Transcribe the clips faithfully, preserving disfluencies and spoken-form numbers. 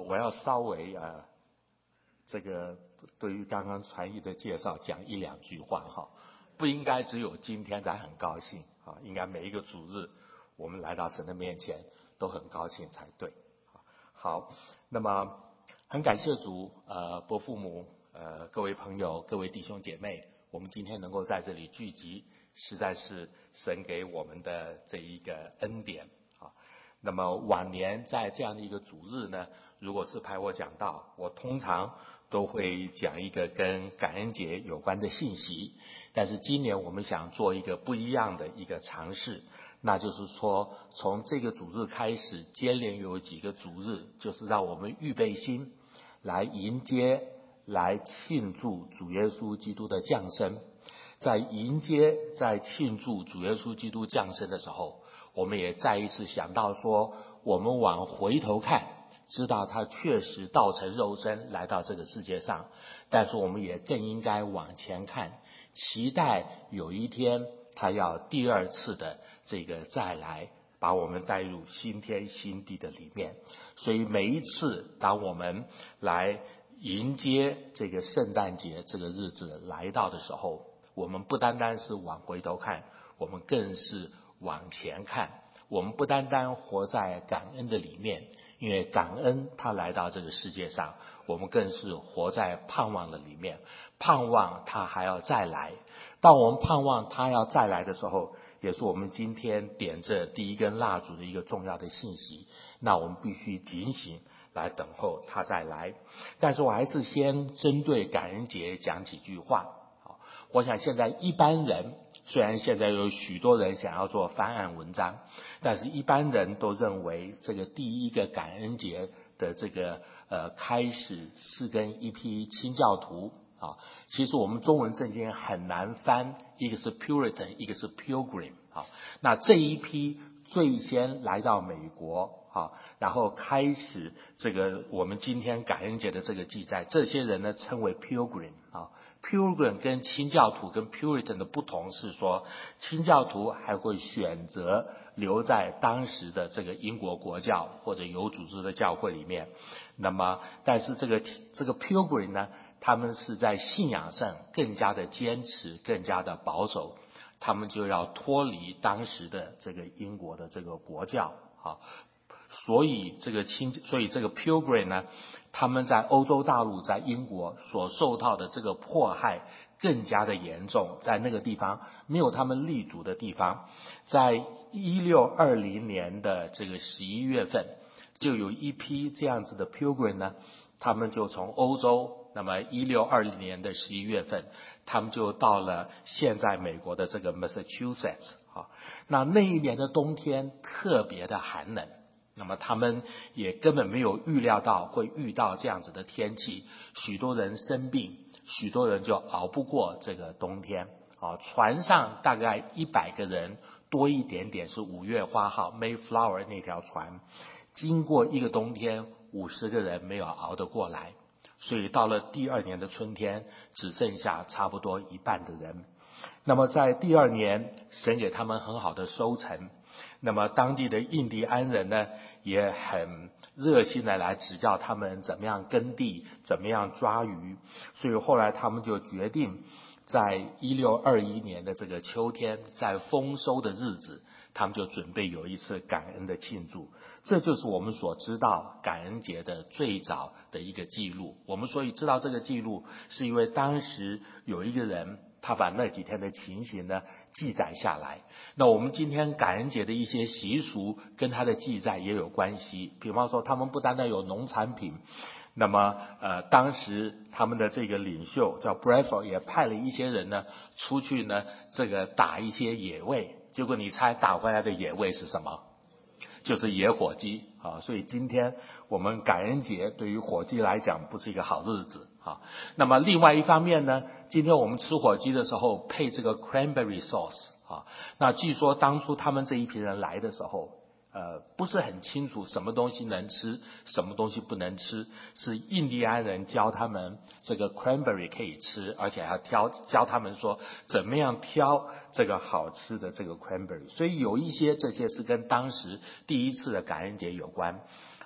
我要稍微呃，这个对于刚刚传译的介绍讲一两句话哈，不应该只有今天才很高兴啊，应该每一个主日我们来到神的面前都很高兴才对。好，那么很感谢主，呃，伯父母，呃，各位朋友，各位弟兄姐妹，我们今天能够在这里聚集，实在是神给我们的这一个恩典啊。那么往年在这样的一个主日呢，如果是派我讲道，我通常都会讲一个跟感恩节有关的信息，但是今年我们想做一个不一样的一个尝试，那就是说从这个主日开始，接连有几个主日，就是让我们预备心来迎接来庆祝主耶稣基督的降生。在迎接在庆祝主耶稣基督降生的时候，我们也再一次想到说，我们往回头看，知道他确实道成肉身来到这个世界上，但是我们也更应该往前看，期待有一天他要第二次的这个再来，把我们带入新天新地的里面。所以每一次当我们来迎接这个圣诞节这个日子来到的时候，我们不单单是往回头看，我们更是往前看。我们不单单活在感恩的里面，因为感恩他来到这个世界上，我们更是活在盼望的里面，盼望他还要再来。当我们盼望他要再来的时候，也是我们今天点着第一根蜡烛的一个重要的信息，那我们必须警醒来等候他再来。但是我还是先针对感恩节讲几句话。我想现在一般人，虽然现在有许多人想要做翻案文章，但是一般人都认为这个第一个感恩节的这个呃开始是跟一批清教徒啊，其实我们中文圣经很难翻，一个是 Puritan， 一个是 Pilgrim 啊，那这一批最先来到美国啊，然后开始这个我们今天感恩节的这个记载，这些人呢称为 Pilgrim 啊。Pilgrim 跟清教徒跟 Puritan 的不同是说，清教徒还会选择留在当时的这个英国国教或者有组织的教会里面，那么但是这个这个 Pilgrim 呢，他们是在信仰上更加的坚持，更加的保守，他们就要脱离当时的这个英国的这个国教啊。所以这个清，所以这个 Pilgrim 呢，他们在欧洲大陆，在英国所受到的这个迫害更加的严重，在那个地方没有他们立足的地方。在一六二零年的这个十一月份，就有一批这样子的 Pilgrim 呢，他们就从欧洲，那么一六二零年的十一月份，他们就到了现在美国的这个 Massachusetts 啊。那那一年的冬天特别的寒冷，那么他们也根本没有预料到会遇到这样子的天气，许多人生病，许多人就熬不过这个冬天啊。船上大概一百个人多一点点是五月花号 Mayflower 那条船，经过一个冬天，五十个人没有熬得过来，所以到了第二年的春天，只剩下差不多一半的人。那么在第二年，神给他们很好的收成。那么当地的印第安人呢，也很热心的来指教他们怎么样耕地，怎么样抓鱼。所以后来他们就决定，在一六二一年的这个秋天，在丰收的日子，他们就准备有一次感恩的庆祝。这就是我们所知道感恩节的最早的一个记录。我们所以知道这个记录，是因为当时有一个人，他把那几天的情形呢记载下来。那我们今天感恩节的一些习俗跟他的记载也有关系。比方说他们不单单有农产品，那么呃当时他们的这个领袖叫 Bradford 也派了一些人呢出去呢这个打一些野味，结果你猜打回来的野味是什么？就是野火鸡啊。所以今天我们感恩节对于火鸡来讲不是一个好日子啊。那么另外一方面呢，今天我们吃火鸡的时候配这个 cranberry sauce 啊。那据说当初他们这一批人来的时候，呃，不是很清楚什么东西能吃，什么东西不能吃，是印第安人教他们这个 cranberry 可以吃，而且还要挑教他们说怎么样挑这个好吃的这个 cranberry。所以有一些这些是跟当时第一次的感恩节有关。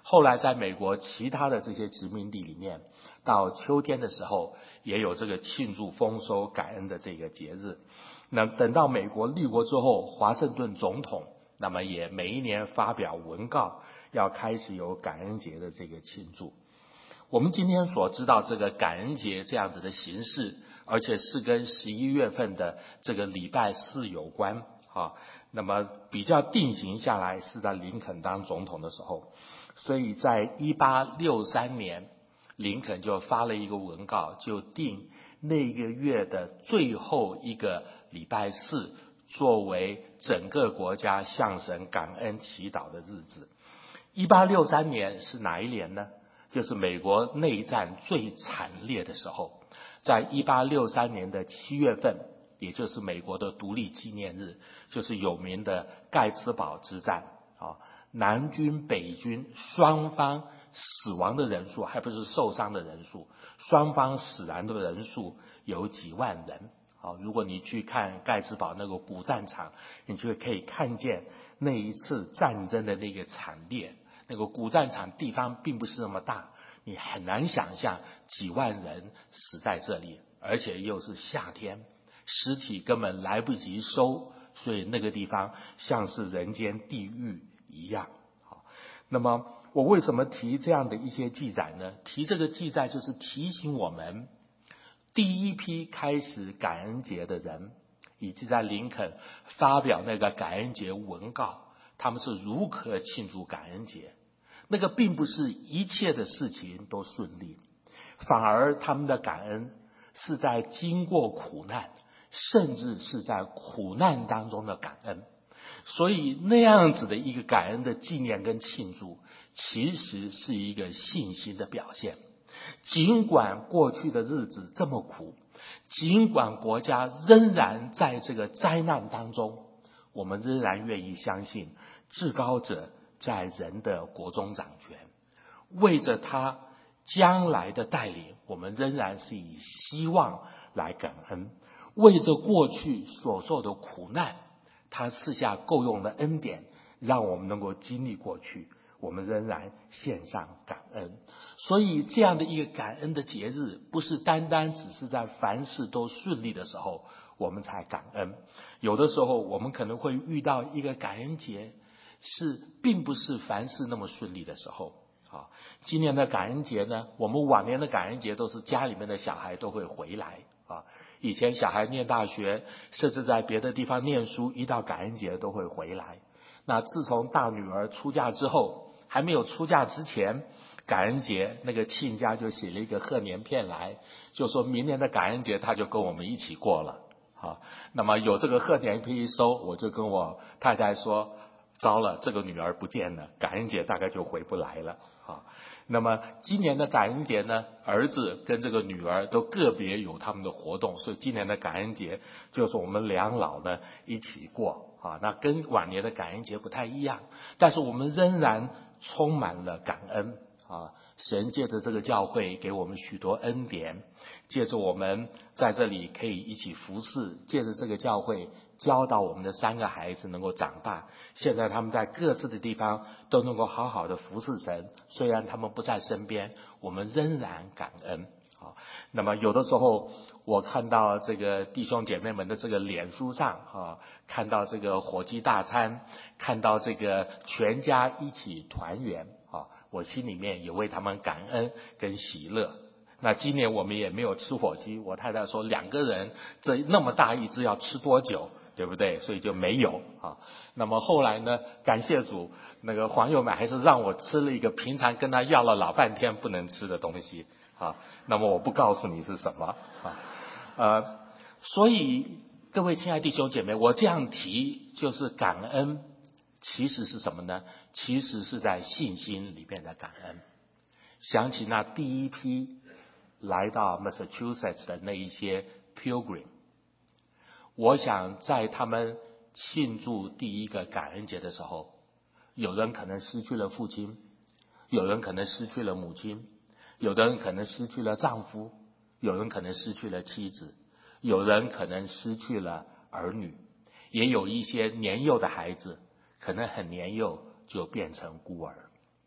后来在美国其他的这些殖民地里面，到秋天的时候也有这个庆祝丰收感恩的这个节日。那等到美国立国之后，华盛顿总统那么也每一年发表文告，要开始有感恩节的这个庆祝。我们今天所知道这个感恩节这样子的形式，而且是跟十一月份的这个礼拜四有关啊。那么比较定型下来是在林肯当总统的时候，所以在一八六三年，林肯就发了一个文告，就定那个月的最后一个礼拜四作为整个国家向神感恩祈祷的日子。一八六三年是哪一年呢？就是美国内战最惨烈的时候，在一八六三年的七月份，也就是美国的独立纪念日，就是有名的盖茨堡之战啊，南军北军双方死亡的人数，还不是受伤的人数，双方死亡的人数有几万人。好，如果你去看盖茨堡那个古战场，你就可以看见那一次战争的那个惨烈。那个古战场地方并不是那么大，你很难想象几万人死在这里，而且又是夏天，尸体根本来不及收，所以那个地方像是人间地狱一样。好，那么我为什么提这样的一些记载呢？提这个记载就是提醒我们，第一批开始感恩节的人，以及在林肯发表那个感恩节文告，他们是如何庆祝感恩节。那个并不是一切的事情都顺利，反而他们的感恩是在经过苦难，甚至是在苦难当中的感恩。所以那样子的一个感恩的纪念跟庆祝，其实是一个信心的表现。尽管过去的日子这么苦，尽管国家仍然在这个灾难当中，我们仍然愿意相信至高者在人的国中掌权，为着他将来的带领，我们仍然是以希望来感恩。为着过去所受的苦难，他赐下够用的恩典，让我们能够经历过去，我们仍然献上感恩。所以这样的一个感恩的节日，不是单单只是在凡事都顺利的时候我们才感恩。有的时候我们可能会遇到一个感恩节，是并不是凡事那么顺利的时候。好，今年的感恩节呢，我们往年的感恩节都是家里面的小孩都会回来啊。以前小孩念大学，甚至在别的地方念书，一到感恩节都会回来。那自从大女儿出嫁之后，还没有出嫁之前，感恩节那个亲家就写了一个贺年片来，就说明年的感恩节他就跟我们一起过了。好，那么有这个贺年片一收，我就跟我太太说，糟了，这个女儿不见了，感恩节大概就回不来了。好，那么今年的感恩节呢，儿子跟这个女儿都个别有他们的活动，所以今年的感恩节就是我们两老呢一起过。啊，那跟往年的感恩节不太一样，但是我们仍然充满了感恩啊！神借着这个教会给我们许多恩典，借着我们在这里可以一起服侍，借着这个教会教导我们的三个孩子能够长大，现在他们在各自的地方都能够好好的服侍神，虽然他们不在身边，我们仍然感恩。好，那么有的时候我看到这个弟兄姐妹们的这个脸书上啊，看到这个火鸡大餐，看到这个全家一起团圆啊，我心里面也为他们感恩跟喜乐。那今年我们也没有吃火鸡，我太太说两个人这那么大一只要吃多久，对不对？所以就没有啊。那么后来呢，感谢主，那个黄友美还是让我吃了一个平常跟他要了老半天不能吃的东西啊。那么我不告诉你是什么啊。呃，所以各位亲爱的弟兄姐妹，我这样提就是感恩，其实是什么呢？其实是在信心里面的感恩。想起那第一批来到 Massachusetts 的那一些 Pilgrim， 我想在他们庆祝第一个感恩节的时候，有人可能失去了父亲，有人可能失去了母亲，有的人可能失去了丈夫，有人可能失去了妻子，有人可能失去了儿女，也有一些年幼的孩子可能很年幼就变成孤儿。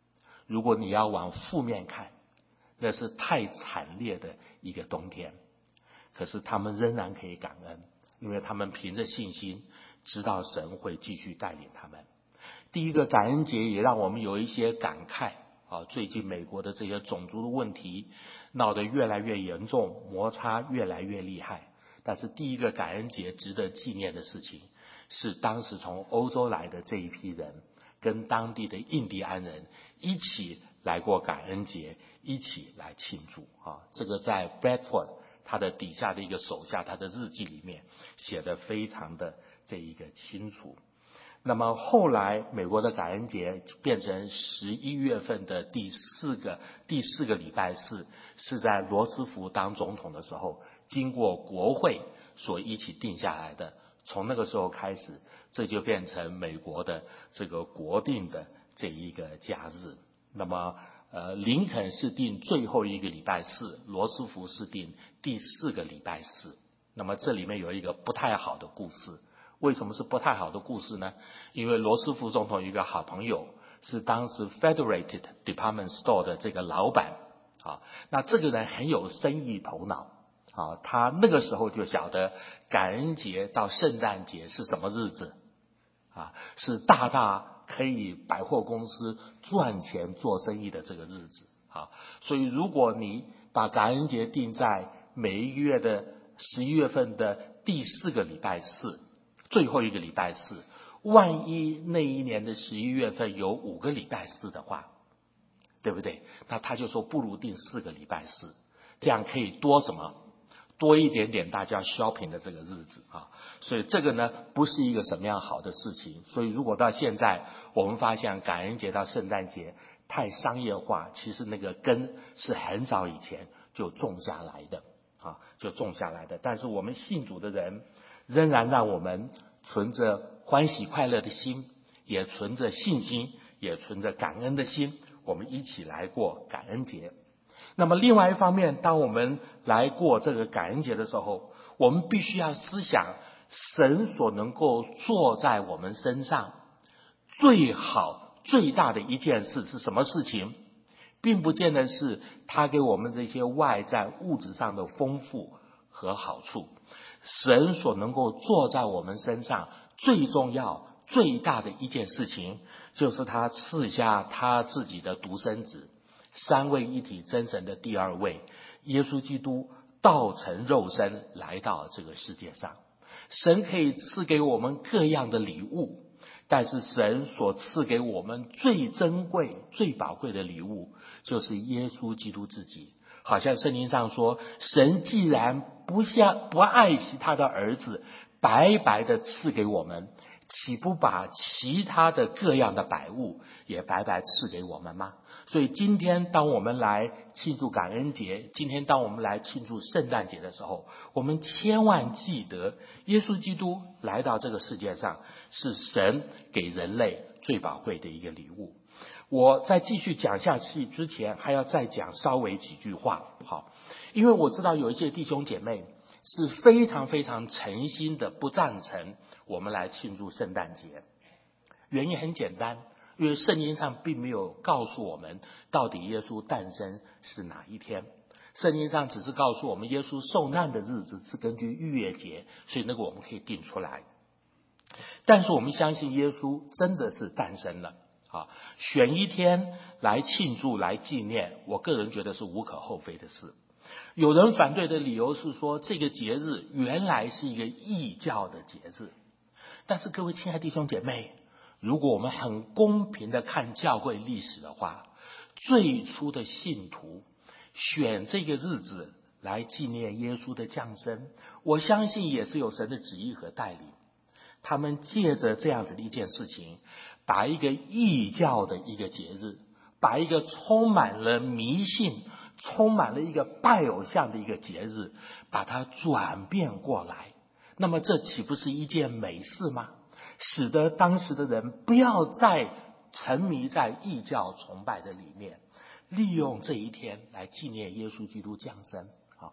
如果你要往负面看，那是太惨烈的一个冬天。可是他们仍然可以感恩，因为他们凭着信心知道神会继续带领他们。第一个感恩节也让我们有一些感慨啊，最近美国的这些种族的问题闹得越来越严重，摩擦越来越厉害。但是第一个感恩节值得纪念的事情，是当时从欧洲来的这一批人跟当地的印第安人一起来过感恩节，一起来庆祝啊。这个在 Bradford 他的底下的一个手下他的日记里面写得非常的这一个清楚。那么后来美国的感恩节变成十一月份的第四个第四个礼拜四，是在罗斯福当总统的时候经过国会所一起定下来的。从那个时候开始，这就变成美国的这个国定的这一个假日。那么呃，林肯是定最后一个礼拜四，罗斯福是定第四个礼拜四。那么这里面有一个不太好的故事。为什么是不太好的故事呢？因为罗斯福总统有一个好朋友是当时 Federated Department Store 的这个老板啊，那这个人很有生意头脑啊，他那个时候就晓得感恩节到圣诞节是什么日子啊，是大大可以百货公司赚钱做生意的这个日子啊。所以如果你把感恩节定在每一个月的十一月份的第四个礼拜四，最后一个礼拜四，万一那一年的十一月份有五个礼拜四的话，对不对？那他就说不如定四个礼拜四，这样可以多什么？多一点点大家 shopping 的这个日子啊。所以这个呢不是一个什么样好的事情。所以如果到现在我们发现感恩节到圣诞节太商业化，其实那个根是很早以前就种下来的啊，就种下来的。但是我们信主的人仍然让我们存着欢喜快乐的心，也存着信心，也存着感恩的心，我们一起来过感恩节。那么另外一方面，当我们来过这个感恩节的时候，我们必须要思想神所能够做在我们身上最好最大的一件事是什么事情，并不见得是他给我们这些外在物质上的丰富和好处。神所能够做在我们身上最重要最大的一件事情，就是他赐下他自己的独生子，三位一体真神的第二位耶稣基督道成肉身来到这个世界上。神可以赐给我们各样的礼物，但是神所赐给我们最珍贵最宝贵的礼物就是耶稣基督自己。好像圣经上说，神既然不像不爱惜他的儿子白白的赐给我们，岂不把其他的各样的百物也白白赐给我们吗？所以今天当我们来庆祝感恩节，今天当我们来庆祝圣诞节的时候，我们千万记得耶稣基督来到这个世界上是神给人类最宝贵的一个礼物。我在继续讲下去之前，还要再讲稍微几句话，好，因为我知道有一些弟兄姐妹是非常非常诚心的不赞成我们来庆祝圣诞节。原因很简单，因为圣经上并没有告诉我们到底耶稣诞生是哪一天，圣经上只是告诉我们耶稣受难的日子是根据逾越节，所以那个我们可以定出来。但是我们相信耶稣真的是诞生了啊，选一天来庆祝来纪念，我个人觉得是无可厚非的事。有人反对的理由是说，这个节日原来是一个异教的节日。但是各位亲爱的弟兄姐妹，如果我们很公平的看教会历史的话，最初的信徒选这个日子来纪念耶稣的降生，我相信也是有神的旨意和带领。他们借着这样子的一件事情，把一个异教的一个节日，把一个充满了迷信充满了一个拜偶像的一个节日，把它转变过来，那么这岂不是一件美事吗？使得当时的人不要再沉迷在异教崇拜的里面，利用这一天来纪念耶稣基督降生。好，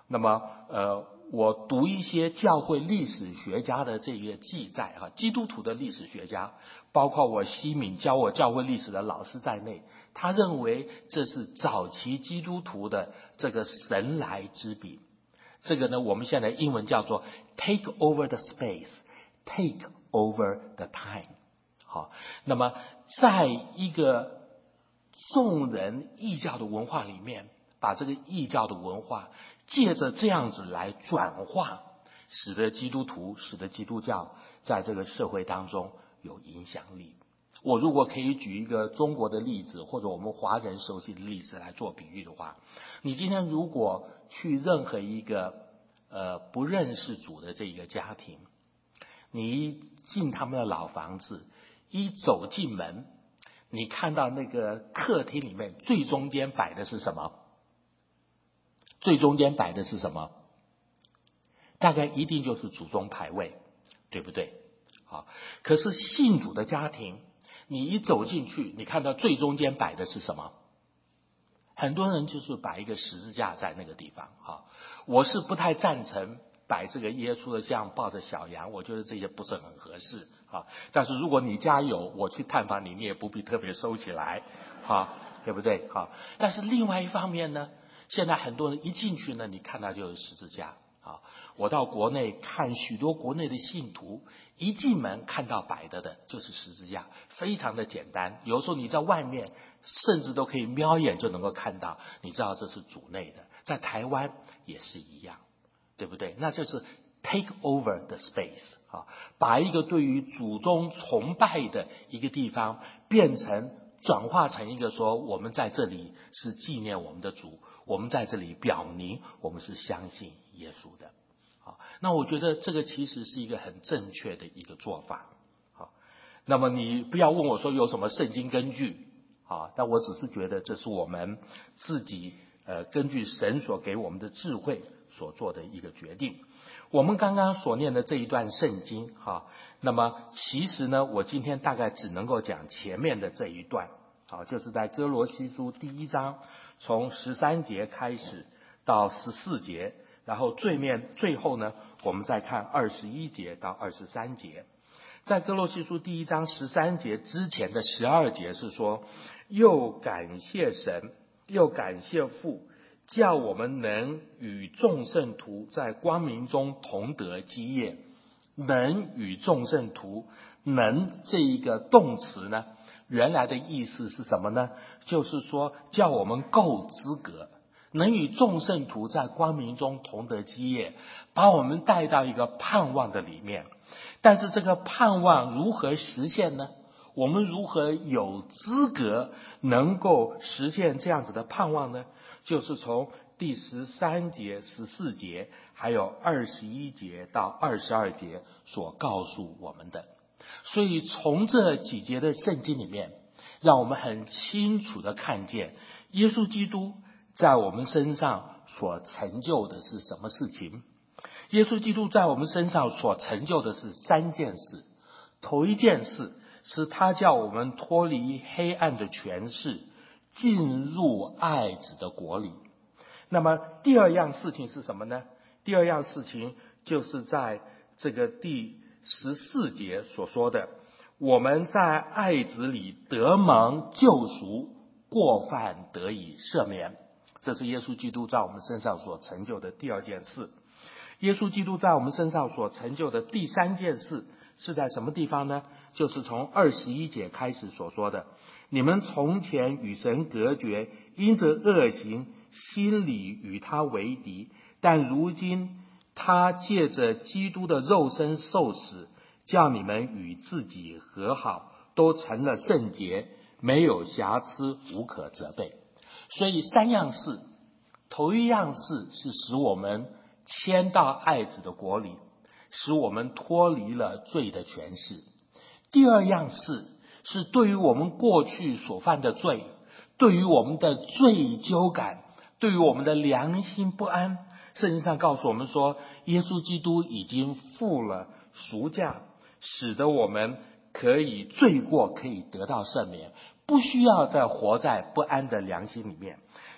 那么呃，我读一些教会历史学家的这个记载哈，基督徒的历史学家，包括我西敏教我教会历史的老师在内，他认为这是早期基督徒的这个神来之笔。这个呢，我们现在英文叫做 take over the space, take over the time。好，那么在一个众人异教的文化里面，把这个异教的文化借着这样子来转化，使得基督徒，使得基督教在这个社会当中有影响力。我如果可以举一个中国的例子，或者我们华人熟悉的例子来做比喻的话，你今天如果去任何一个呃不认识主的这个家庭，你一进他们的老房子，一走进门，你看到那个客厅里面最中间摆的是什么？最中间摆的是什么？大概一定就是祖宗牌位，对不对？好，可是信主的家庭，你一走进去，你看到最中间摆的是什么？很多人就是摆一个十字架在那个地方。好，我是不太赞成摆这个耶稣的像，抱着小羊，我觉得这些不是很合适啊。但是如果你家有，我去探访你，你也不必特别收起来，好，对不对？好，但是另外一方面呢，现在很多人一进去呢，你看到就是十字架。啊，我到国内看许多国内的信徒，一进门看到摆的的就是十字架，非常的简单。有时候你在外面甚至都可以瞄眼就能够看到，你知道这是主内的。在台湾也是一样，对不对？那就是 take over the space 啊，把一个对于祖宗崇拜的一个地方变成转化成一个说，我们在这里是纪念我们的主，我们在这里表明我们是相信耶稣的。好，那我觉得这个其实是一个很正确的一个做法。好，那么你不要问我说有什么圣经根据，好，但我只是觉得这是我们自己呃根据神所给我们的智慧所做的一个决定。我们刚刚所念的这一段圣经哈，那么其实呢，我今天大概只能够讲前面的这一段，好，就是在哥罗西书第一章从十三节开始到十四节，然后最面最后呢，我们再看二十一节到二十三节。在哥罗西书第一章十三节之前的十二节是说，又感谢神，又感谢父，叫我们能与众圣徒在光明中同得基业。能与众圣徒，能这一个动词呢，原来的意思是什么呢？就是说叫我们够资格，能与众圣徒在光明中同得基业，把我们带到一个盼望的里面。但是这个盼望如何实现呢？我们如何有资格能够实现这样子的盼望呢？就是从第十三节、十四节还有二十一节到二十二节所告诉我们的。所以从这几节的圣经里面，让我们很清楚的看见耶稣基督在我们身上所成就的是什么事情。耶稣基督在我们身上所成就的是三件事。头一件事是他叫我们脱离黑暗的权势，进入爱子的国里。那么第二样事情是什么呢？第二样事情就是在这个第十四节所说的，我们在爱子里得蒙救赎，过犯得以赦免。这是耶稣基督在我们身上所成就的第二件事。耶稣基督在我们身上所成就的第三件事是在什么地方呢？就是从二十一节开始所说的，你们从前与神隔绝，因着恶行心里与他为敌，但如今他借着基督的肉身受死，叫你们与自己和好，都成了圣洁，没有瑕疵，无可责备。所以三样事，头一样事是使我们迁到爱子的国里，使我们脱离了罪的权势。第二样事是对于我们过去所犯的罪，对于我们的罪疚感，对于我们的良心不安，圣经上告诉我们说，耶稣基督已经付了赎价，使得我们可以罪过可以得到赦免，不需要再活在不安的良心里面。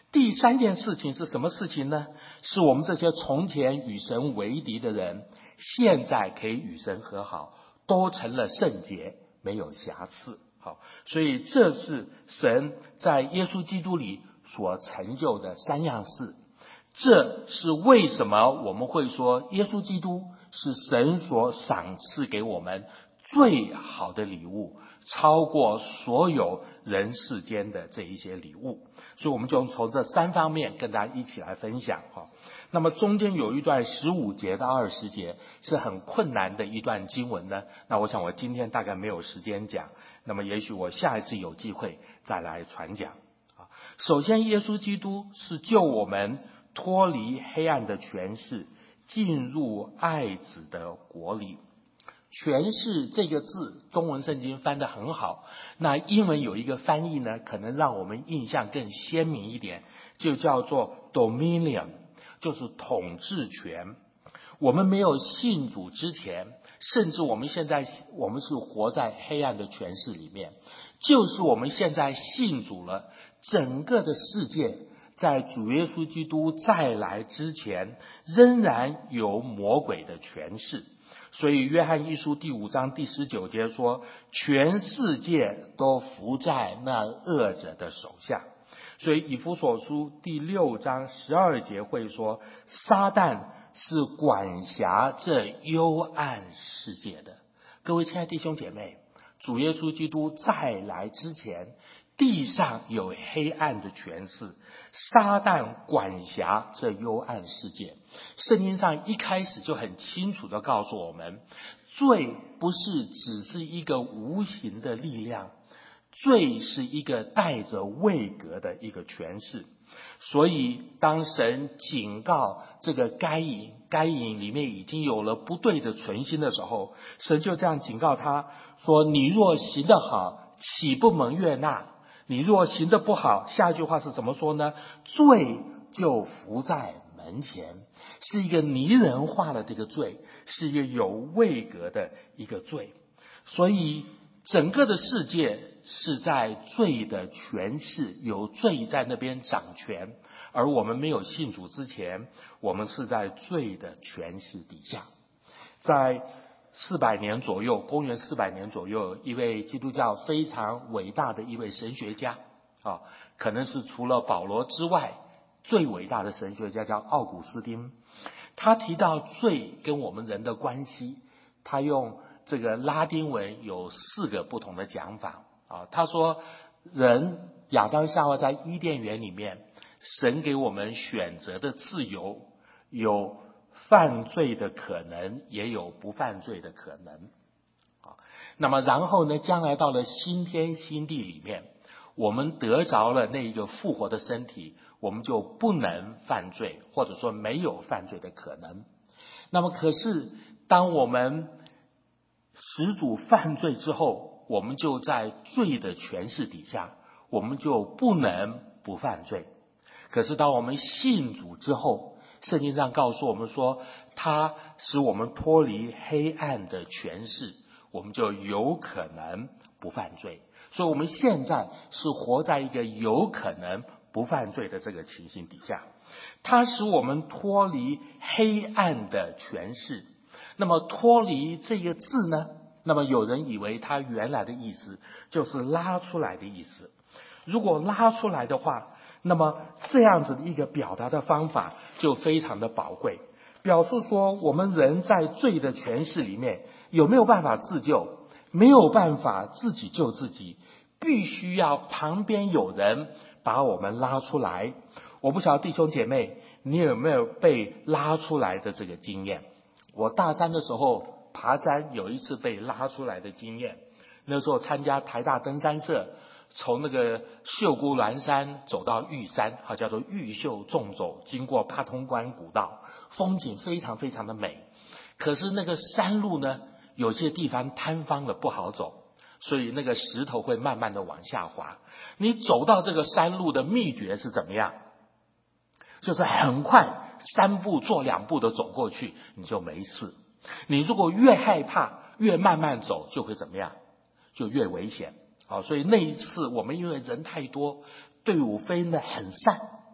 第三件事情是什么事情呢？是我们这些从前与神为敌的人，现在可以与神和好，都成了圣洁，没有瑕疵。好，所以这是神在耶稣基督里所成就的三样事。这是为什么我们会说耶稣基督是神所赏赐给我们最好的礼物，超过所有人世间的这一些礼物。所以我们就从这三方面跟大家一起来分享哈。那么中间有一段十五节到二十节是很困难的一段经文呢，那我想我今天大概没有时间讲，那么也许我下一次有机会再来传讲啊。首先，耶稣基督是救我们脱离黑暗的权势，进入爱子的国里。权势这个字，中文圣经翻得很好，那英文有一个翻译呢，可能让我们印象更鲜明一点，就叫做 dominion， 就是统治权。我们没有信主之前，甚至我们现在我们是活在黑暗的权势里面，就是我们现在信主了，整个的世界在主耶稣基督再来之前，仍然有魔鬼的权势。所以约翰一书第五章第十九节说，全世界都伏在那恶者的手下。所以以弗所书第六章十二节会说，撒旦是管辖这幽暗世界的。各位亲爱的弟兄姐妹，主耶稣基督再来之前，地上有黑暗的权势，撒旦管辖这幽暗世界。圣经上一开始就很清楚地告诉我们，罪不是只是一个无形的力量，罪是一个带着位格的一个权势。所以当神警告这个该隐，该隐里面已经有了不对的存心的时候，神就这样警告他说，你若行得好，岂不蒙悦纳？你若行得不好，下一句话是怎么说呢？罪就伏在门前，是一个拟人化的这个罪，是一个有位格的一个罪。所以整个的世界是在罪的权势，有罪在那边掌权，而我们没有信主之前，我们是在罪的权势底下。在四百年左右，公元四百年左右，一位基督教非常伟大的一位神学家啊，可能是除了保罗之外最伟大的神学家，叫奥古斯丁。他提到罪跟我们人的关系，他用这个拉丁文有四个不同的讲法啊。他说，人亚当夏娃在伊甸园里面，神给我们选择的自由，有犯罪的可能，也有不犯罪的可能啊。那么然后呢，将来到了新天新地里面，我们得着了那个复活的身体，我们就不能犯罪，或者说没有犯罪的可能。那么可是当我们始祖犯罪之后，我们就在罪的权势底下，我们就不能不犯罪。可是当我们信主之后，圣经上告诉我们说，他使我们脱离黑暗的权势，我们就有可能不犯罪。所以我们现在是活在一个有可能不犯罪的这个情形底下，它使我们脱离黑暗的权势。那么脱离这个字呢，那么有人以为它原来的意思就是拉出来的意思。如果拉出来的话，那么这样子的一个表达的方法就非常的宝贵，表示说我们人在罪的权势里面有没有办法自救？没有办法自己救自己，必须要旁边有人把我们拉出来。我不晓得弟兄姐妹，你有没有被拉出来的这个经验？我大三的时候爬山，有一次被拉出来的经验。那时候参加台大登山社，从那个秀姑峦山走到玉山，啊，叫做玉秀纵走，经过八通关古道，风景非常非常的美。可是那个山路呢，有些地方塌方了，不好走，所以那个石头会慢慢的往下滑。你走到这个山路的秘诀是怎么样？就是很快三步做两步的走过去，你就没事。你如果越害怕，越慢慢走，就会怎么样？就越危险。好，所以那一次我们因为人太多，队伍分得很散，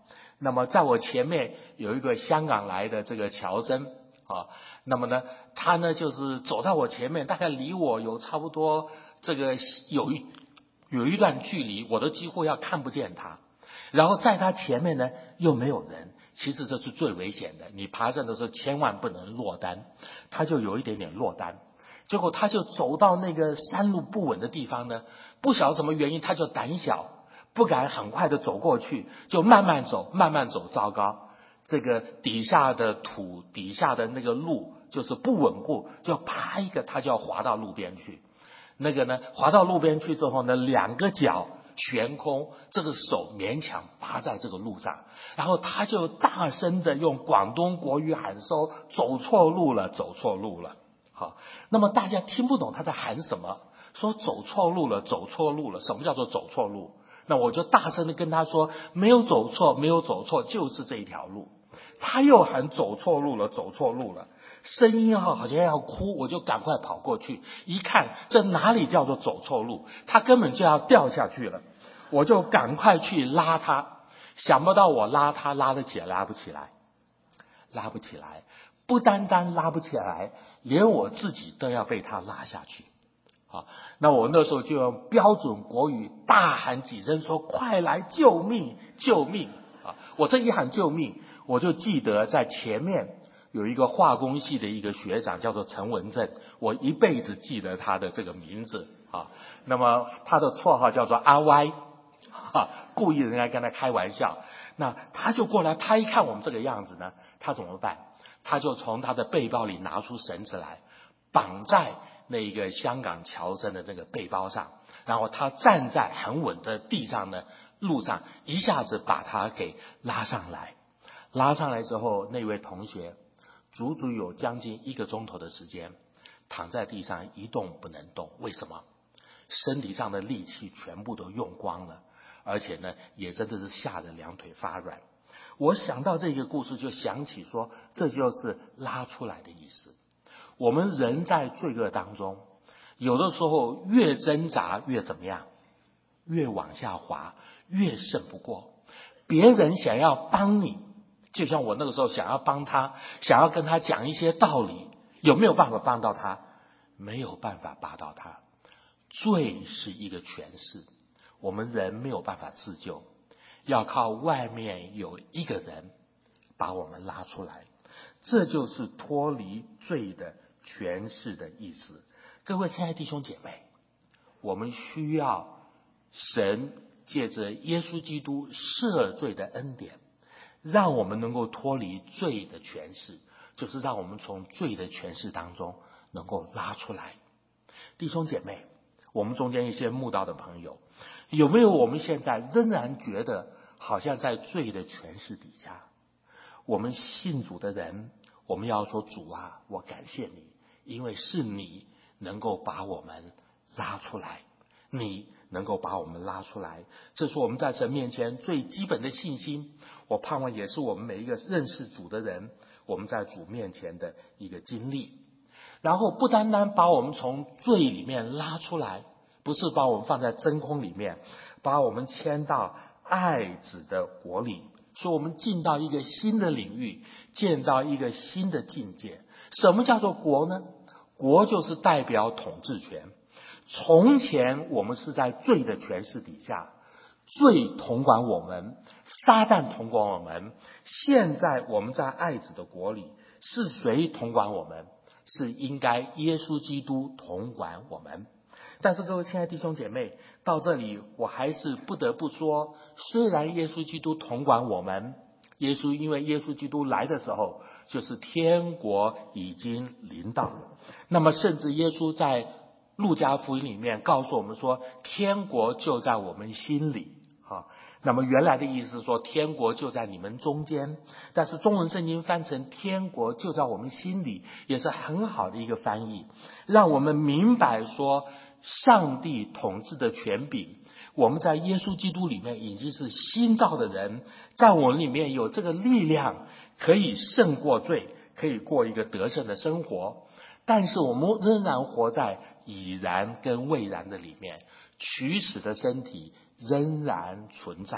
那么在我前面有一个香港来的这个侨生啊，那么呢，他呢就是走到我前面，大概离我有差不多这个有一有一段距离，我都几乎要看不见他。然后在他前面呢又没有人，其实这是最危险的，你爬山的时候千万不能落单。他就有一点点落单，结果他就走到那个山路不稳的地方呢，不晓得什么原因，他就胆小，不敢很快的走过去，就慢慢走慢慢走。糟糕，这个底下的土底下的那个路就是不稳固，就啪一个他就要滑到路边去。那个呢滑到路边去之后呢，两个脚悬空，这个手勉强扒在这个路上，然后他就大声的用广东国语喊说：走错路了，走错路了。好，那么大家听不懂他在喊什么，说走错路了，走错路了。什么叫做走错路？那我就大声的跟他说：没有走错，没有走错，就是这一条路。他又喊走错路了，走错路了，声音好像要哭，我就赶快跑过去，一看这哪里叫做走错路，他根本就要掉下去了，我就赶快去拉他。想不到我拉他拉得起来，拉不起来，拉不起来，不单单拉不起来，连我自己都要被他拉下去。好，那我那时候就用标准国语大喊几声说：快来救命救命啊！我这一喊救命，我就记得在前面有一个化工系的一个学长叫做陈文正，我一辈子记得他的这个名字啊。那么他的绰号叫做阿歪啊，故意人家跟他开玩笑。那他就过来，他一看我们这个样子呢，他怎么办？他就从他的背包里拿出绳子来，绑在那个香港侨生的这个背包上，然后他站在很稳的地上呢，路上一下子把他给拉上来。拉上来之后，那位同学足足有将近一个钟头的时间躺在地上一动不能动。为什么？身体上的力气全部都用光了，而且呢也真的是吓得两腿发软。我想到这个故事，就想起说，这就是拉出来的意思。我们人在罪恶当中，有的时候越挣扎越怎么样，越往下滑，越胜不过。别人想要帮你，就像我那个时候想要帮他，想要跟他讲一些道理，有没有办法帮到他？没有办法帮到他。罪是一个权势，我们人没有办法自救，要靠外面有一个人把我们拉出来，这就是脱离罪的权势的意思。各位亲爱的弟兄姐妹，我们需要神借着耶稣基督赦罪的恩典，让我们能够脱离罪的权势，就是让我们从罪的权势当中能够拉出来。弟兄姐妹，我们中间一些慕道的朋友，有没有我们现在仍然觉得好像在罪的权势底下？我们信主的人，我们要说，主啊，我感谢你，因为是你能够把我们拉出来，你能够把我们拉出来，这是我们在神面前最基本的信心。我盼望也是我们每一个认识主的人，我们在主面前的一个经历。然后不单单把我们从罪里面拉出来，不是把我们放在真空里面，把我们迁到爱子的国里，所以我们进到一个新的领域，见到一个新的境界。什么叫做国呢？国就是代表统治权。从前我们是在罪的权势底下，罪统管我们，撒旦统管我们。现在我们在爱子的国里，是谁统管我们？是应该耶稣基督统管我们。但是各位亲爱的弟兄姐妹，到这里我还是不得不说，虽然耶稣基督统管我们，耶稣因为耶稣基督来的时候，就是天国已经临到，那么甚至耶稣在路加福音里面告诉我们说，天国就在我们心里。好，那么原来的意思是说，天国就在你们中间，但是中文圣经翻成天国就在我们心里，也是很好的一个翻译，让我们明白说，上帝统治的权柄，我们在耶稣基督里面已经是新造的人，在我们里面有这个力量，可以胜过罪，可以过一个得胜的生活。但是我们仍然活在已然跟未然的里面，取死的身体仍然存在。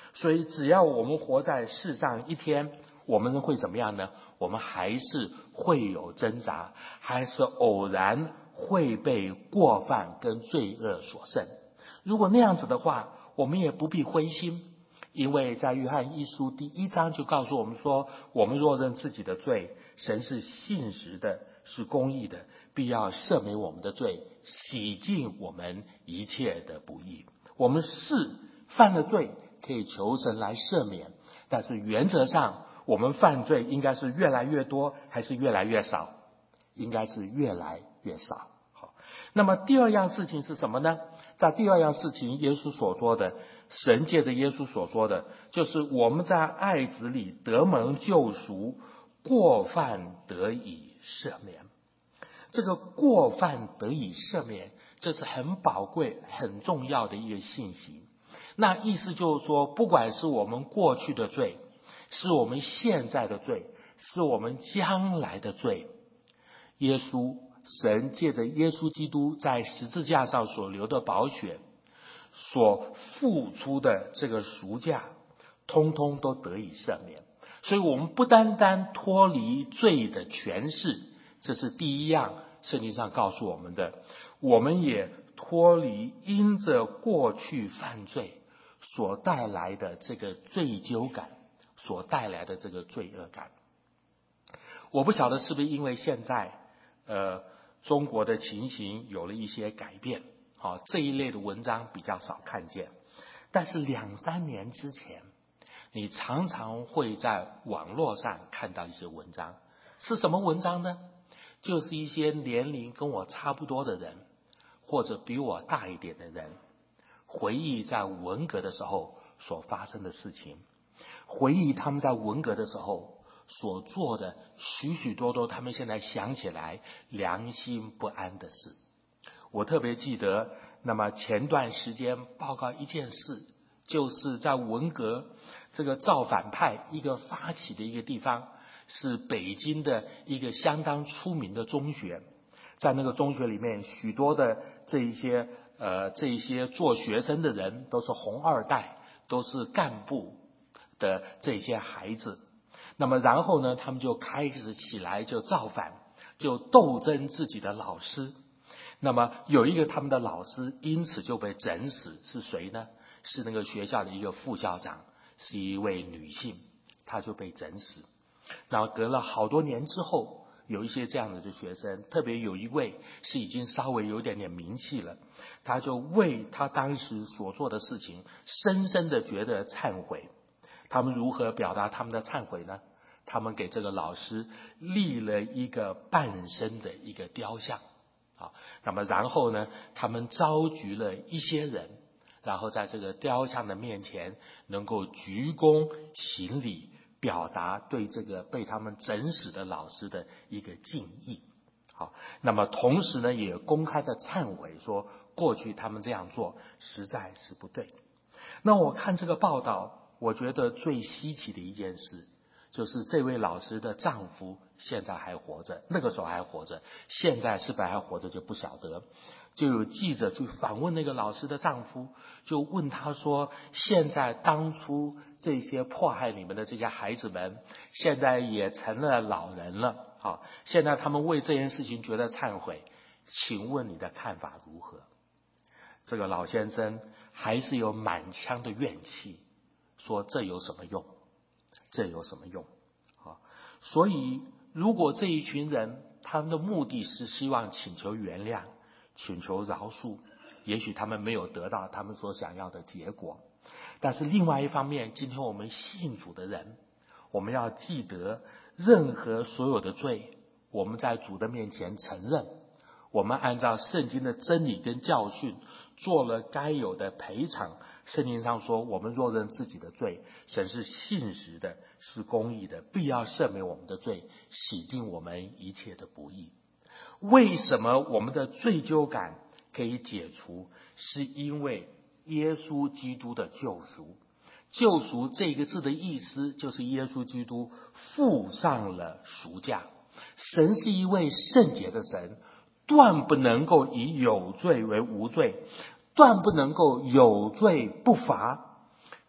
所以只要我们活在世上一天，我们会怎么样呢？我们还是会有挣扎，还是偶然会被过犯跟罪恶所胜。如果那样子的话，我们也不必灰心，因为在约翰一书第一章就告诉我们说，我们若认自己的罪，神是信实的，是公义的，必要赦免我们的罪，洗净我们一切的不义。我们是犯了罪，可以求神来赦免，但是原则上我们犯罪应该是越来越多还是越来越少？应该是越来越少。好，那么第二样事情是什么呢？在第二样事情，耶稣所说的，神借着耶稣所说的，就是我们在爱子里得蒙救赎，过犯得以赦免。这个过犯得以赦免，这是很宝贵很重要的一个信息。那意思就是说，不管是我们过去的罪，是我们现在的罪，是我们将来的罪，耶稣神借着耶稣基督在十字架上所流的宝血，所付出的这个赎价，通通都得以赦免。所以我们不单单脱离罪的权势，这是第一样圣经上告诉我们的，我们也脱离因着过去犯罪所带来的这个罪疚感，所带来的这个罪恶感。我不晓得是不是因为现在呃中国的情形有了一些改变，好、哦、这一类的文章比较少看见，但是两三年之前，你常常会在网络上看到一些文章。是什么文章呢？就是一些年龄跟我差不多的人，或者比我大一点的人，回忆在文革的时候所发生的事情，回忆他们在文革的时候所做的许许多多他们现在想起来良心不安的事。我特别记得，那么前段时间报告一件事，就是在文革这个造反派一个发起的一个地方，是北京的一个相当出名的中学。在那个中学里面，许多的这一些呃这一些做学生的人都是红二代，都是干部的这些孩子。那么然后呢，他们就开始起来就造反，就斗争自己的老师。那么有一个他们的老师因此就被整死，是谁呢？是那个学校的一个副校长，是一位女性，她就被整死。然后隔了好多年之后，有一些这样的学生，特别有一位是已经稍微有点点名气了，他就为他当时所做的事情深深的觉得忏悔。他们如何表达他们的忏悔呢？他们给这个老师立了一个半身的一个雕像。好，那么然后呢，他们召集了一些人，然后在这个雕像的面前能够鞠躬行礼，表达对这个被他们整死的老师的一个敬意。好，那么同时呢，也公开的忏悔说，过去他们这样做实在是不对。那我看这个报道，我觉得最稀奇的一件事，就是这位老师的丈夫现在还活着，那个时候还活着，现在是不是还活着就不晓得。就有记者去访问那个老师的丈夫，就问他说，现在当初这些迫害你们的这些孩子们，现在也成了老人了，好，现在他们为这件事情觉得忏悔，请问你的看法如何？这个老先生还是有满腔的怨气，说这有什么用？这有什么用？好，所以如果这一群人他们的目的是希望请求原谅，请求饶恕，也许他们没有得到他们所想要的结果。但是另外一方面，今天我们信主的人，我们要记得，任何所有的罪，我们在主的面前承认，我们按照圣经的真理跟教训做了该有的赔偿。圣经上说，我们若认自己的罪，神是信实的，是公义的，必要赦免我们的罪，洗净我们一切的不义。为什么我们的罪疚感可以解除？是因为耶稣基督的救赎。救赎这个字的意思就是耶稣基督付上了赎价。神是一位圣洁的神，断不能够以有罪为无罪，断不能够有罪不罚。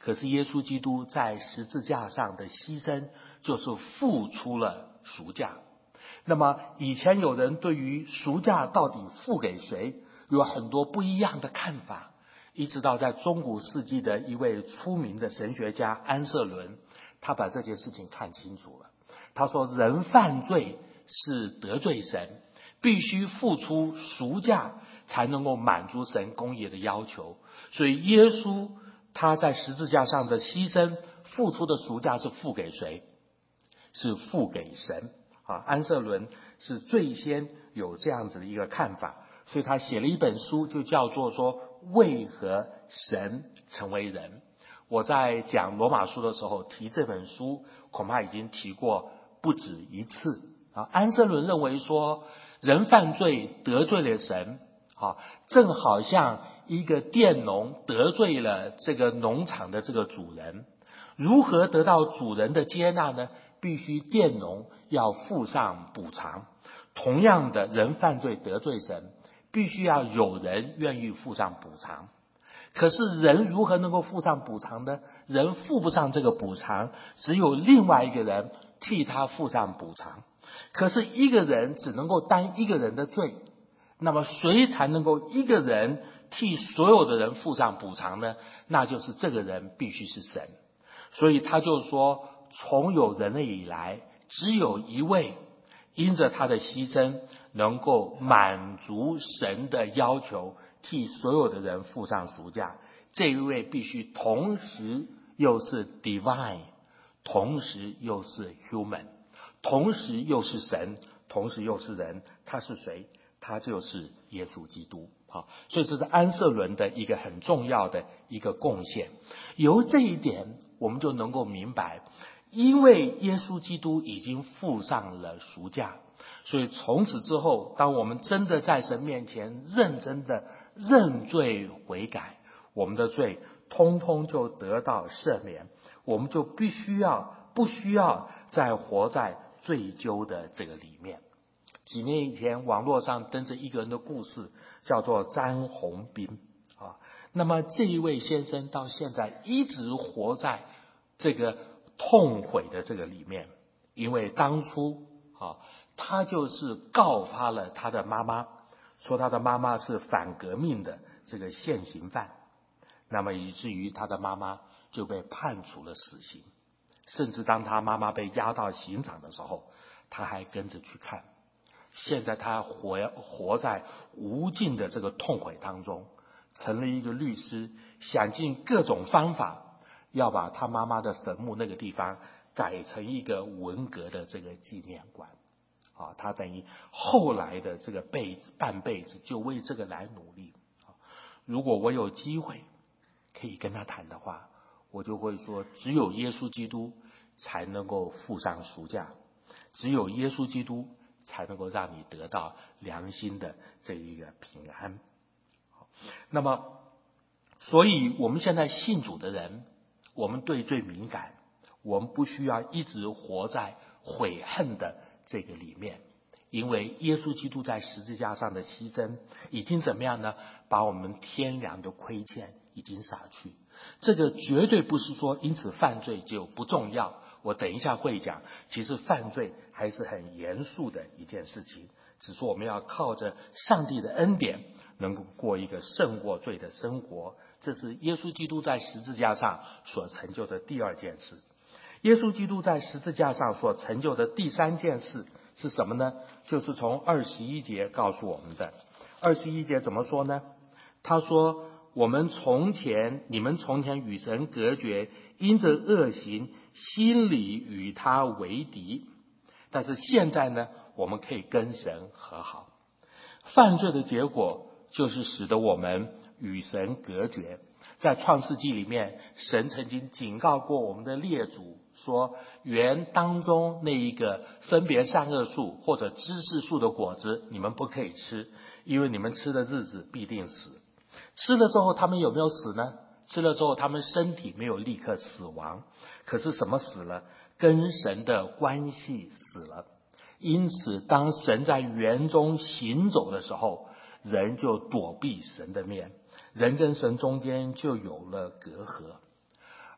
可是耶稣基督在十字架上的牺牲，就是付出了赎价。那么以前有人对于赎价到底付给谁，有很多不一样的看法，一直到在中古世纪的一位出名的神学家安瑟伦，他把这件事情看清楚了。他说，人犯罪是得罪神，必须付出赎价才能够满足神公义的要求。所以耶稣他在十字架上的牺牲，付出的赎价是付给谁？是付给神啊！安瑟伦是最先有这样子的一个看法，所以他写了一本书，就叫做说为何神成为人。我在讲罗马书的时候提这本书，恐怕已经提过不止一次啊。安瑟伦认为说，人犯罪得罪了神啊，正好像一个佃农得罪了这个农场的这个主人，如何得到主人的接纳呢？必须佃农要付上补偿。同样的，人犯罪得罪神，必须要有人愿意付上补偿。可是人如何能够付上补偿呢？人付不上这个补偿，只有另外一个人替他付上补偿。可是一个人只能够担一个人的罪，那么谁才能够一个人替所有的人付上补偿呢？那就是这个人必须是神。所以他就说，从有人类以来，只有一位因着他的牺牲能够满足神的要求，替所有的人付上赎价。这一位必须同时又是 divine， 同时又是 human， 同时又是神，同时又是人。他是谁？他就是耶稣基督。好，所以这是安瑟伦的一个很重要的一个贡献。由这一点我们就能够明白，因为耶稣基督已经付上了赎价，所以从此之后，当我们真的在神面前认真的认罪悔改，我们的罪通通就得到赦免，我们就必须要不需要再活在罪疚的这个里面。几年以前网络上登着一个人的故事，叫做詹宏斌啊。那么这一位先生到现在一直活在这个痛悔的这个里面，因为当初啊，他就是告发了他的妈妈，说他的妈妈是反革命的这个现行犯，那么以至于他的妈妈就被判处了死刑，甚至当他妈妈被押到刑场的时候，他还跟着去看。现在他活活在无尽的这个痛悔当中，成了一个律师，想尽各种方法要把他妈妈的坟墓那个地方改成一个文革的这个纪念馆啊，他等于后来的这个辈子半辈子就为这个来努力。如果我有机会可以跟他谈的话，我就会说，只有耶稣基督才能够付上赎价，只有耶稣基督才能够让你得到良心的这一个平安。那么所以我们现在信主的人，我们对罪敏感，我们不需要一直活在悔恨的这个里面，因为耶稣基督在十字架上的牺牲已经怎么样呢？把我们天良的亏欠已经洒去。这个绝对不是说因此犯罪就不重要，我等一下会讲，其实犯罪还是很严肃的一件事情，只是我们要靠着上帝的恩典能够过一个胜过罪的生活。这是耶稣基督在十字架上所成就的第二件事。耶稣基督在十字架上所成就的第三件事是什么呢？就是从二十一节告诉我们的。二十一节怎么说呢？他说，我们从前你们从前与神隔绝，因着恶行心里与他为敌，但是现在呢，我们可以跟神和好。犯罪的结果就是使得我们与神隔绝。在创世纪里面，神曾经警告过我们的列祖说，园当中那一个分别善恶树或者知识树的果子你们不可以吃，因为你们吃的日子必定死。吃了之后他们有没有死呢？吃了之后他们身体没有立刻死亡，可是什么死了？跟神的关系死了。因此当神在园中行走的时候，人就躲避神的面，人跟神中间就有了隔阂。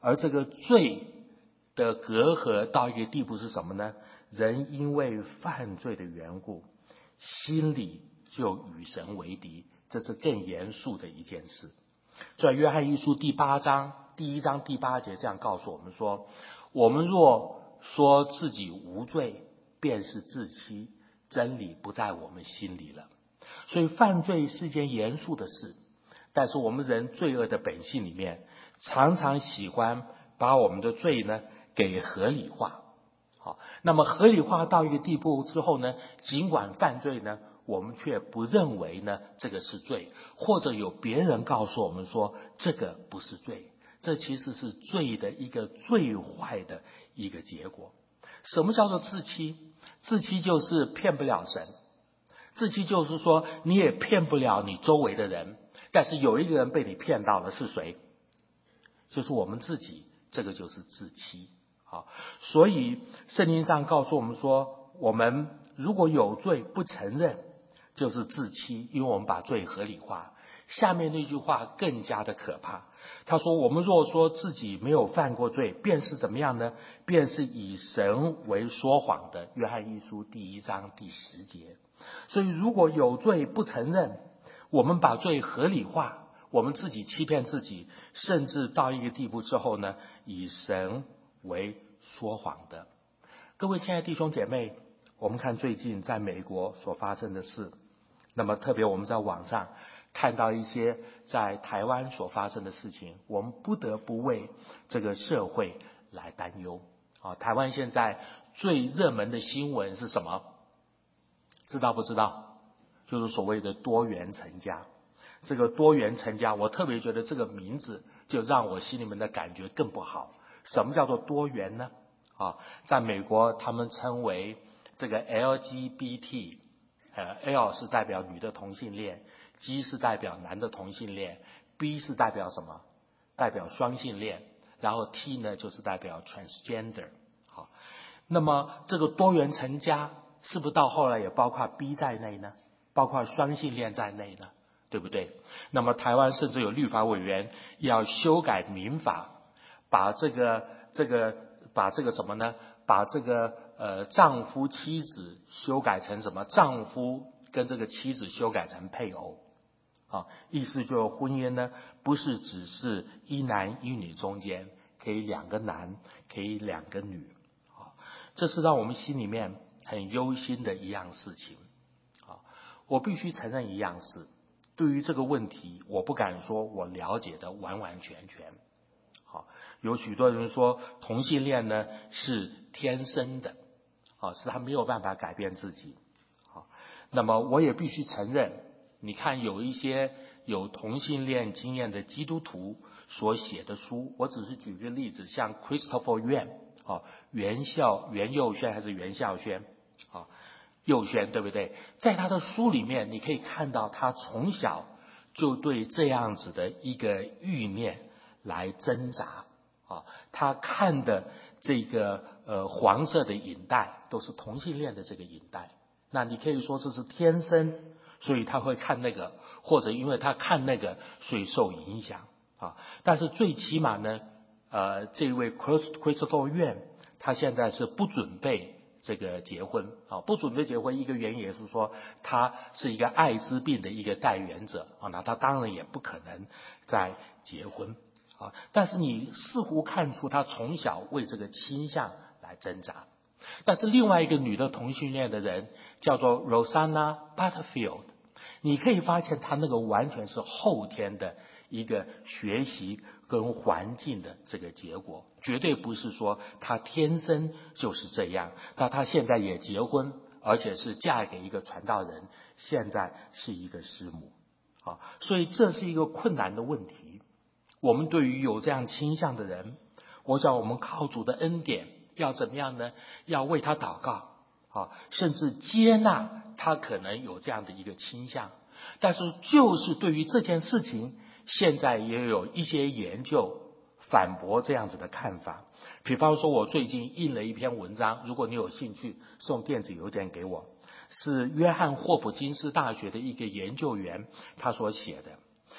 而这个罪的隔阂到一个地步是什么呢？人因为犯罪的缘故，心里就与神为敌，这是更严肃的一件事。在约翰一书第八章第一章第八节这样告诉我们说，我们若说自己无罪，便是自欺，真理不在我们心里了。所以犯罪是件严肃的事，但是我们人罪恶的本性里面，常常喜欢把我们的罪呢给合理化。好，那么合理化到一个地步之后呢，尽管犯罪呢，我们却不认为呢这个是罪，或者有别人告诉我们说这个不是罪，这其实是罪的一个最坏的一个结果。什么叫做自欺？自欺就是骗不了神，自欺就是说你也骗不了你周围的人，但是有一个人被你骗到了，是谁？就是我们自己，这个就是自欺。好，所以圣经上告诉我们说，我们如果有罪不承认，就是自欺，因为我们把罪合理化。下面那句话更加的可怕，他说我们若说自己没有犯过罪，便是怎么样呢？便是以神为说谎的。约翰一书第一章第十节。所以如果有罪不承认，我们把罪合理化，我们自己欺骗自己，甚至到一个地步之后呢，以神为说谎的。各位亲爱的弟兄姐妹，我们看最近在美国所发生的事，那么特别我们在网上看到一些在台湾所发生的事情，我们不得不为这个社会来担忧。啊，台湾现在最热门的新闻是什么？知道不知道？就是所谓的多元成家。这个多元成家，我特别觉得这个名字就让我心里面的感觉更不好。什么叫做多元呢？啊，在美国他们称为这个 L G B T， 呃 L 是代表女的同性恋， G 是代表男的同性恋， B 是代表什么？代表双性恋，然后 T 呢就是代表 transgender。 好，那么这个多元成家是不是到后来也包括 B 在内呢？包括双性恋在内呢？对不对？那么台湾甚至有律法委员要修改民法，把这个这个把这个什么呢？把这个呃丈夫妻子修改成什么？丈夫跟这个妻子修改成配偶。啊，意思就是婚姻呢，不是只是一男一女中间可以两个男，可以两个女。啊，这是让我们心里面很忧心的一样事情。啊，我必须承认一样事。对于这个问题，我不敢说我了解的完完全全。好，有许多人说同性恋呢是天生的，好，是他没有办法改变自己。好，那么我也必须承认，你看有一些有同性恋经验的基督徒所写的书，我只是举个例子，像 Christopher Yuan， 啊，袁孝袁佑轩还是袁孝轩，啊。佑轩对不对？在他的书里面你可以看到他从小就对这样子的一个欲念来挣扎啊，他看的这个呃黄色的影带都是同性恋的这个影带，那你可以说这是天生，所以他会看那个，或者因为他看那个所以受影响啊。但是最起码呢呃这位 Christopher Yuan 他现在是不准备这个结婚啊，不准备结婚，一个原因也是说他是一个艾滋病的一个代言者啊，那他当然也不可能再结婚啊。但是你似乎看出他从小为这个倾向来挣扎。但是另外一个女的同性恋的人叫做 Rosanna Butterfield， 你可以发现她那个完全是后天的一个学习跟环境的这个结果，绝对不是说她天生就是这样。那她现在也结婚，而且是嫁给一个传道人，现在是一个师母啊，所以这是一个困难的问题。我们对于有这样倾向的人，我想我们靠主的恩典要怎么样呢？要为他祷告啊，甚至接纳他可能有这样的一个倾向。但是就是对于这件事情，现在也有一些研究反驳这样子的看法。比方说我最近印了一篇文章，如果你有兴趣送电子邮件给我，是约翰霍普金斯大学的一个研究员他所写的。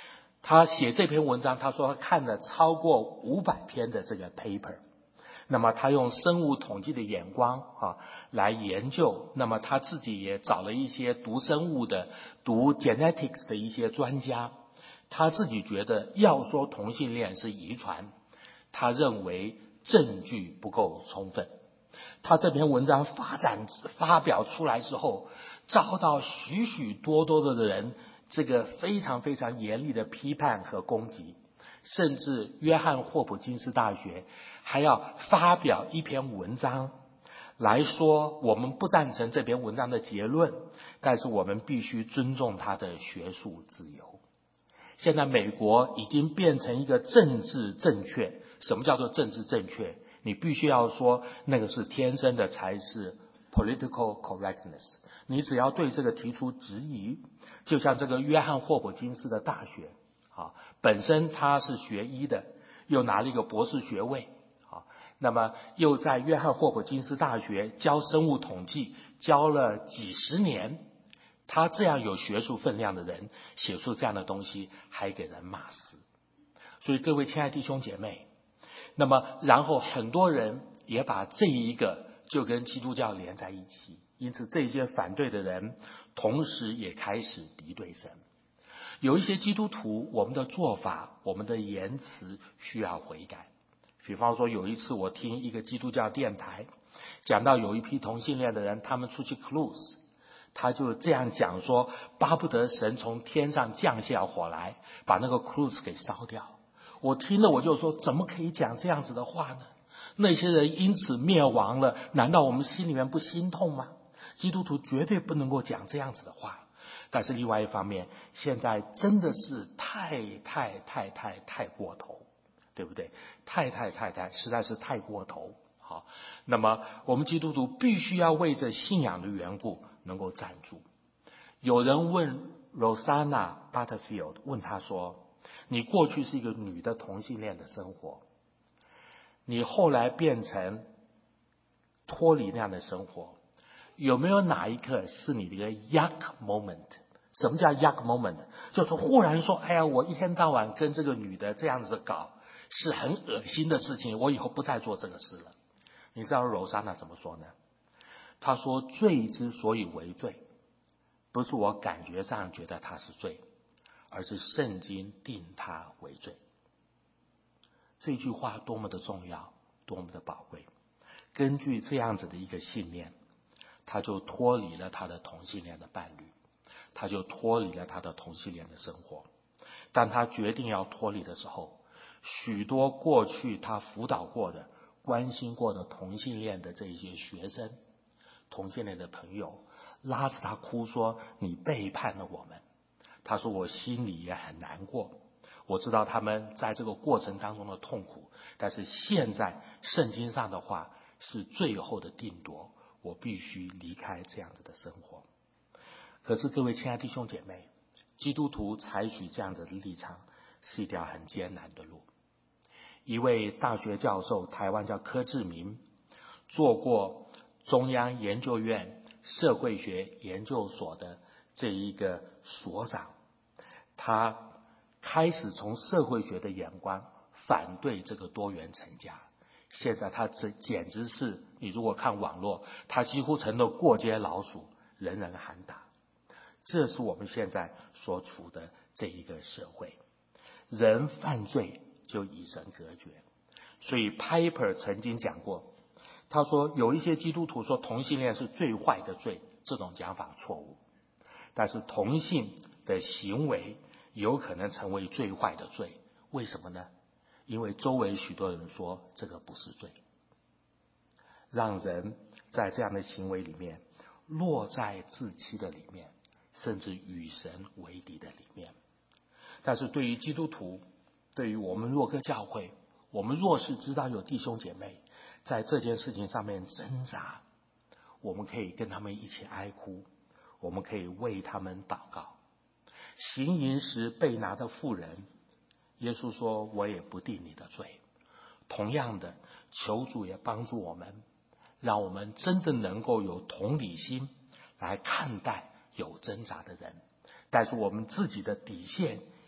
他写这篇文章，他说他看了超过五百篇的这个 paper， 那么他用生物统计的眼光啊来研究，那么他自己也找了一些读生物的、读 genetics 的一些专家，他自己觉得要说同性恋是遗传，他认为证据不够充分。他这篇文章发展发表出来之后，遭到许许多多的人这个非常非常严厉的批判和攻击，甚至约翰霍普金斯大学还要发表一篇文章来说，我们不赞成这篇文章的结论，但是我们必须尊重他的学术自由。现在美国已经变成一个政治正确。什么叫做政治正确？你必须要说那个是天生的才是 political correctness。你只要对这个提出质疑，就像这个约翰霍普金斯的大学啊，本身他是学医的，又拿了一个博士学位啊，那么又在约翰霍普金斯大学教生物统计教了几十年，他这样有学术分量的人写出这样的东西还给人骂死。所以各位亲爱的弟兄姐妹，那么然后很多人也把这一个就跟基督教连在一起，因此这些反对的人同时也开始敌对神。有一些基督徒，我们的做法，我们的言辞需要悔改。比方说有一次我听一个基督教电台讲到有一批同性恋的人，他们出去 cruise， 他就这样讲说，巴不得神从天上降下火来把那个 cruise 给烧掉。我听了我就说，怎么可以讲这样子的话呢？那些人因此灭亡了，难道我们心里面不心痛吗？基督徒绝对不能够讲这样子的话。但是另外一方面，现在真的是太太太太太过头，对不对？太太太太实在是太过头。好，那么我们基督徒必须要为着信仰的缘故能够站住。有人问 Rosanna Butterfield， 问他说，你过去是一个女的同性恋的生活，你后来变成脱离那样的生活，有没有哪一刻是你的一个 yuck moment？ 什么叫 yuck moment？ 就是忽然说，哎呀，我一天到晚跟这个女的这样子搞是很恶心的事情，我以后不再做这个事了。你知道 Rosanna 怎么说呢？他说，罪之所以为罪，不是我感觉上觉得它是罪，而是圣经定它为罪。这句话多么的重要，多么的宝贵。根据这样子的一个信念，他就脱离了他的同性恋的伴侣，他就脱离了他的同性恋的生活。当他决定要脱离的时候，许多过去他辅导过的、关心过的同性恋的这一些学生、同性恋的朋友拉着他哭说，你背叛了我们。他说，我心里也很难过，我知道他们在这个过程当中的痛苦，但是现在圣经上的话是最后的定夺，我必须离开这样子的生活。可是各位亲爱的弟兄姐妹，基督徒采取这样子的立场是一条很艰难的路。一位大学教授，台湾叫柯志明，做过中央研究院社会学研究所的这一个所长，他开始从社会学的眼光反对这个多元成家。现在他这简直是，你如果看网络，他几乎成了过街老鼠，人人喊打。这是我们现在所处的这一个社会，人犯罪就与神隔绝。所以 Piper 曾经讲过，他说有一些基督徒说同性恋是最坏的罪，这种讲法错误。但是同性的行为有可能成为最坏的罪，为什么呢？因为周围许多人说这个不是罪，让人在这样的行为里面落在自欺的里面，甚至与神为敌的里面。但是对于基督徒，对于我们若哥教会，我们若是知道有弟兄姐妹在这件事情上面挣扎，我们可以跟他们一起哀哭，我们可以为他们祷告。行淫时被拿的妇人，耶稣说，我也不定你的罪。同样的，求主也帮助我们，让我们真的能够有同理心来看待有挣扎的人，但是我们自己的底线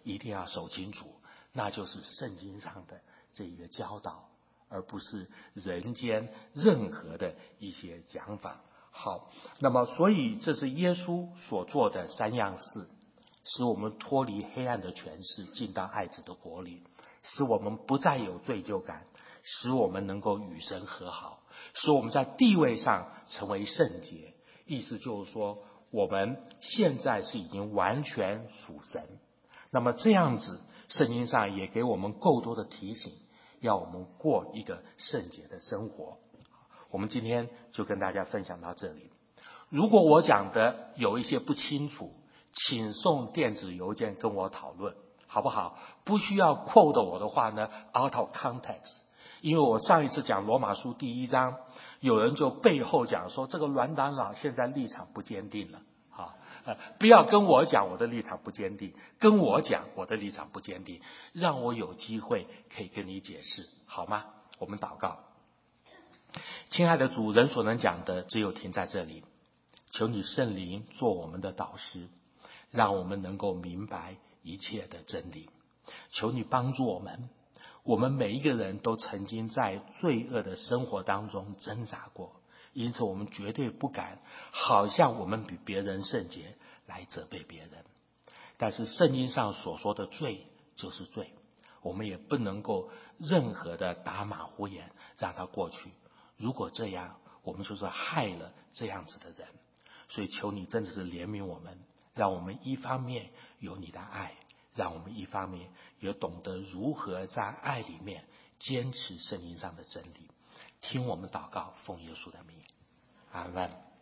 一定要守清楚，那就是圣经上的这一个教导，而不是人间任何的一些讲法。好，那么所以这是耶稣所做的三样事，使我们脱离黑暗的权势，进到爱子的国里，使我们不再有罪疚感，使我们能够与神和好，使我们在地位上成为圣洁。意思就是说，我们现在是已经完全属神。那么这样子，圣经上也给我们够多的提醒，要我们过一个圣洁的生活。我们今天就跟大家分享到这里。如果我讲的有一些不清楚，请送电子邮件跟我讨论，好不好？不需要 quote 我的话呢 out of context。因为我上一次讲罗马书第一章，有人就背后讲说这个阮长老现在立场不坚定了啊，呃，不要跟我讲我的立场不坚定，跟我讲我的立场不坚定，让我有机会可以跟你解释，好吗？我们祷告。亲爱的主，人所能讲的只有停在这里，求你圣灵做我们的导师，让我们能够明白一切的真理。求你帮助我们，我们每一个人都曾经在罪恶的生活当中挣扎过，因此我们绝对不敢好像我们比别人圣洁来责备别人。但是圣经上所说的罪就是罪，我们也不能够任何的打马虎眼让它过去。如果这样，我们就是害了这样子的人。所以求你真的是怜悯我们，让我们一方面有你的爱，让我们一方面也懂得如何在爱里面坚持圣经上的真理。听我们祷告，奉耶稣的名，阿们。